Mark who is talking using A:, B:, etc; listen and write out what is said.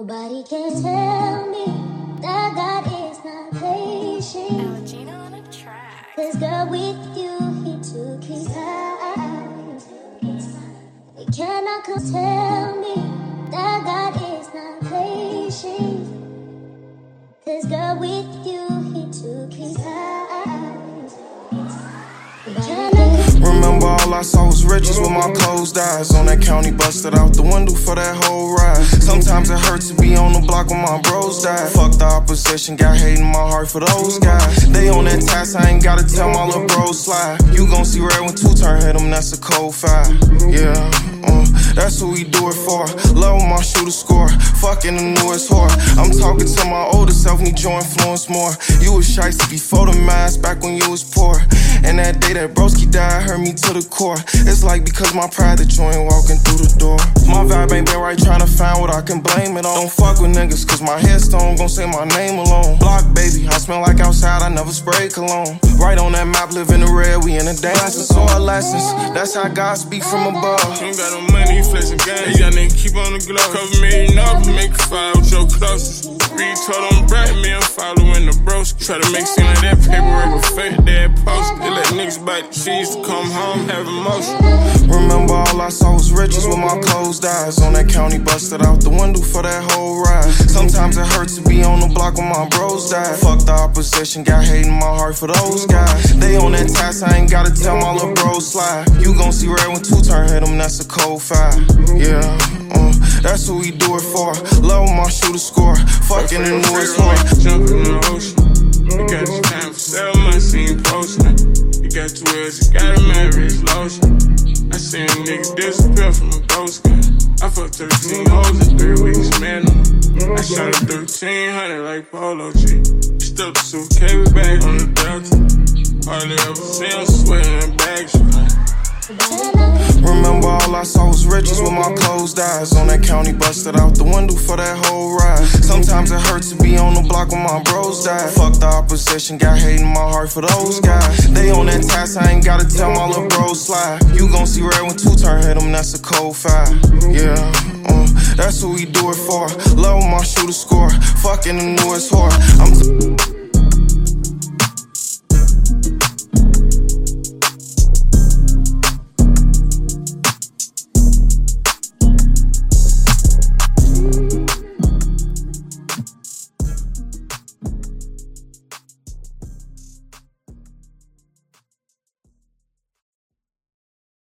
A: Nobody can tell me that God is not patient. Cause girl, with you, he took his time. They cannot come tell me that God is not patient. Cause girl, with you, he took his time.
B: Remember all I saw was riches with my closed eyes. On that county, busted out the window for that whole ride. Sometimes it hurts to be on the block when my bros died. Fuck the opposition, got hate in my heart for those guys. They on that task, I ain't gotta tell my little bros slide. You gon' see red when two turn hit them, that's a cold fire. Yeah, that's who we do it for. Love when my shooter score. Fucking the newest whore. I'm talking to my older self, need your influence more. You was shiesty before the mask, back when you was poor. And that day that broski died hurt me to the core. It's like because my pride that you ain't walking through the door. My vibe ain't been right, trying to find what I can blame it on. Don't fuck with niggas, cause my headstone gon' say my name alone. Block baby, I smell like outside, I never spray cologne. Right on that map, live in the red, we in the dance. So our lessons, that's how God speak from above.
C: You ain't got no money, you flexing gang. Hey, young nigga, keep on the glove. Cover me enough, make a fire with your closest. Read told on Brad, me, I'm following the bros. Try to make sense of that paperwork with fake that post. They let niggas bite the cheese to come home, have emotion.
B: Remember all I saw was riches with my closed eyes. On that county, busted out the window for that whole ride. Sometimes it hurts to be on the block when my bros died. Fuck the opposition, got hate in my heart for those guys. They on that task, I ain't gotta tell my little bros slide. You gon' see red when two turn hit them, that's a cold fire. Yeah, that's who we do it for. Love when my shooter score. Fucking the newest whore.
C: Jump in the ocean. You got your time for 7 months, seen posting. You got 2 years, you got a marriage lotion. I seen a nigga disappear from a ghost gun. I fucked 13 hoes in 3 weeks, man. I shot a 1300 like Polo G. Stuck the suitcase, we back on the Delta. Hardly ever seen her sweating in bags.
B: Remember all I saw was riches with my closed eyes. On that county, busted out the window for that whole ride. Sometimes it hurts to be on the block when my bros died. Fuck the opposition, got hate in my heart for those guys. They on that task, I ain't gotta tell my little bros slide. You gon' see red when two turn hit them, that's a cold fire. Yeah, that's who we do it for. Love when my shooter score. Fucking the newest whore.